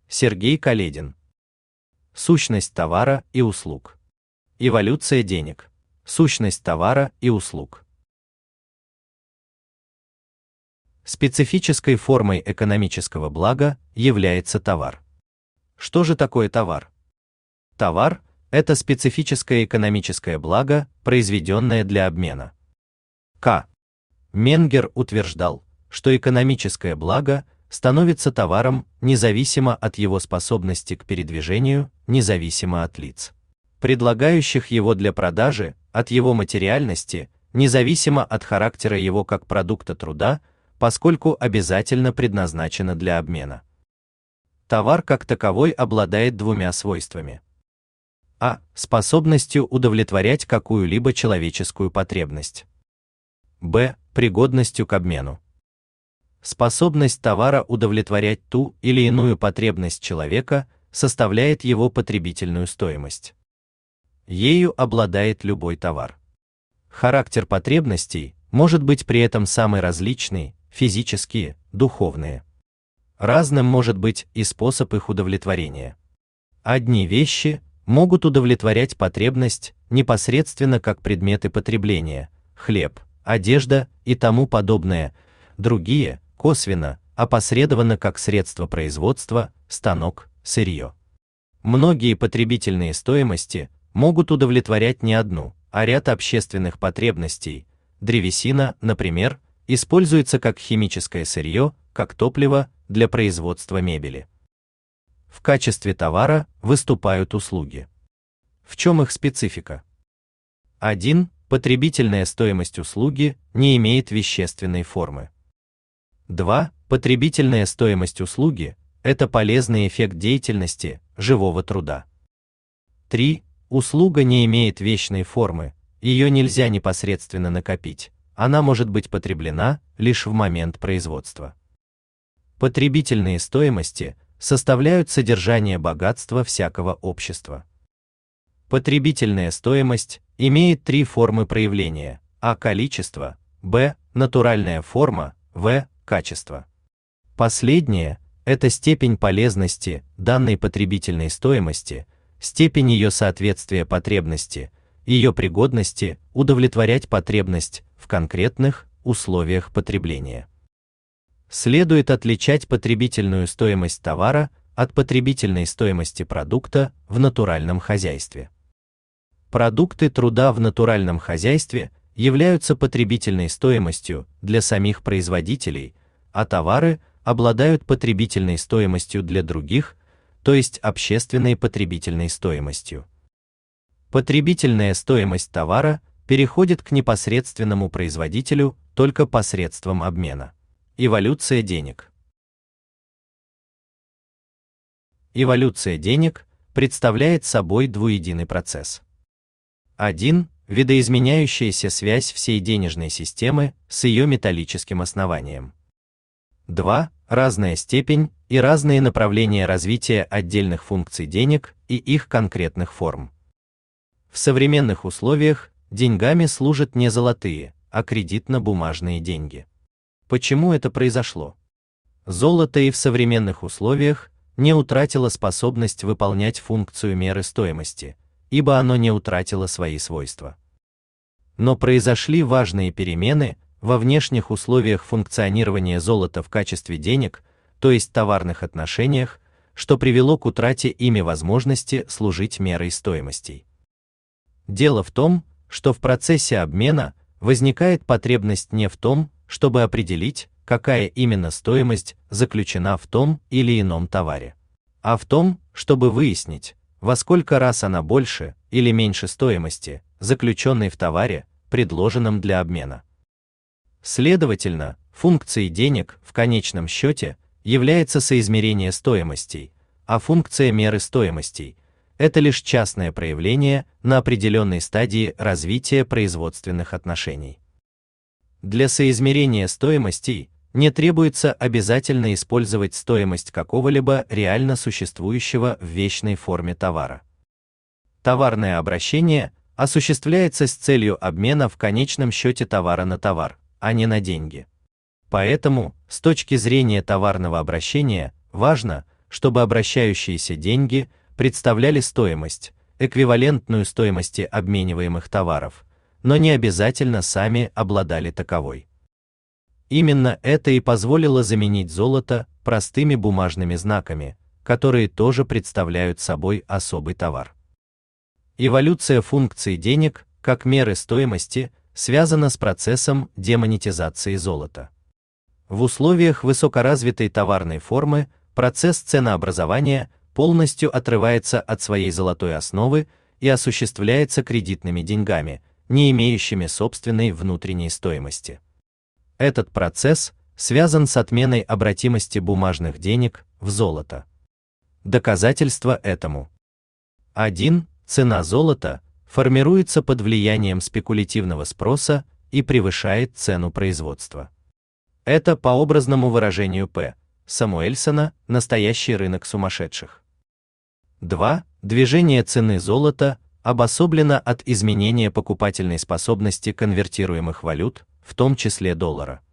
Сергей Каледин. Сущность товара и услуг. Эволюция денег. Сущность товара и услуг. Специфической формой экономического блага является товар. Что же такое товар? Товар – это специфическое экономическое благо, произведенное для обмена. К. Менгер утверждал, что экономическое благо становится товаром независимо от его способности к передвижению, независимо от лиц, предлагающих его для продажи, от его материальности, независимо от характера его как продукта труда, поскольку обязательно предназначено для обмена. Товар как таковой обладает двумя свойствами. А. Способностью удовлетворять какую-либо человеческую потребность. Б. Пригодностью к обмену. Способность товара удовлетворять ту или иную потребность человека составляет его потребительную стоимость. Ею обладает любой товар. Характер потребностей может быть при этом самый различный, физические, духовные. Разным может быть и способ их удовлетворения. Одни вещи могут удовлетворять потребность непосредственно как предметы потребления, хлеб, одежда и тому подобное, другие – косвенно, опосредованно как средство производства, станок, сырье. Многие потребительные стоимости могут удовлетворять не одну, а ряд общественных потребностей. Древесина, например, используется как химическое сырье, как топливо для производства мебели. В качестве товара выступают услуги. В чем их специфика? 1. Потребительная стоимость услуги не имеет вещественной формы. 2. Потребительная стоимость услуги – это полезный эффект деятельности, живого труда. 3. Услуга не имеет вечной формы, ее нельзя непосредственно накопить, она может быть потреблена лишь в момент производства. Потребительные стоимости составляют содержание богатства всякого общества. Потребительная стоимость имеет три формы проявления: а. количество, б. натуральная форма, в. качество. Последнее – это степень полезности данной потребительной стоимости, степень ее соответствия потребности, ее пригодности удовлетворять потребность в конкретных условиях потребления. Следует отличать потребительную стоимость товара от потребительной стоимости продукта в натуральном хозяйстве. Продукты труда в натуральном хозяйстве являются потребительной стоимостью для самих производителей, а товары обладают потребительной стоимостью для других, то есть общественной потребительной стоимостью. Потребительная стоимость товара переходит к непосредственному производителю только посредством обмена. Эволюция денег. Эволюция денег представляет собой двуединый процесс. 1. Видоизменяющаяся связь всей денежной системы с ее металлическим основанием. 2. Разная степень и разные направления развития отдельных функций денег и их конкретных форм. В современных условиях деньгами служат не золотые, а кредитно-бумажные деньги. Почему это произошло? Золото и в современных условиях не утратило способность выполнять функцию меры стоимости, ибо оно не утратило свои свойства. Но произошли важные перемены во внешних условиях функционирования золота в качестве денег, то есть товарных отношениях, что привело к утрате ими возможности служить мерой стоимостей. Дело в том, что в процессе обмена возникает потребность не в том, чтобы определить, какая именно стоимость заключена в том или ином товаре, а в том, чтобы выяснить, во сколько раз она больше или меньше стоимости, заключенной в товаре, предложенном для обмена. Следовательно, функцией денег в конечном счете является соизмерение стоимостей, а функция меры стоимостей – это лишь частное проявление на определенной стадии развития производственных отношений. Для соизмерения стоимостей не требуется обязательно использовать стоимость какого-либо реально существующего в вечной форме товара. Товарное обращение осуществляется с целью обмена в конечном счете товара на товар, а не на деньги. Поэтому, с точки зрения товарного обращения, важно, чтобы обращающиеся деньги представляли стоимость, эквивалентную стоимости обмениваемых товаров, но не обязательно сами обладали таковой. Именно это и позволило заменить золото простыми бумажными знаками, которые тоже представляют собой особый товар. Эволюция функций денег как меры стоимости связана с процессом демонетизации золота. В условиях высокоразвитой товарной формы процесс ценообразования полностью отрывается от своей золотой основы и осуществляется кредитными деньгами, не имеющими собственной внутренней стоимости. Этот процесс связан с отменой обратимости бумажных денег в золото. Доказательство этому. 1. Цена золота формируется под влиянием спекулятивного спроса и превышает цену производства. Это, по образному выражению П. Самуэльсона, настоящий рынок сумасшедших. 2. Движение цены золота обособлено от изменения покупательной способности конвертируемых валют, в том числе доллара.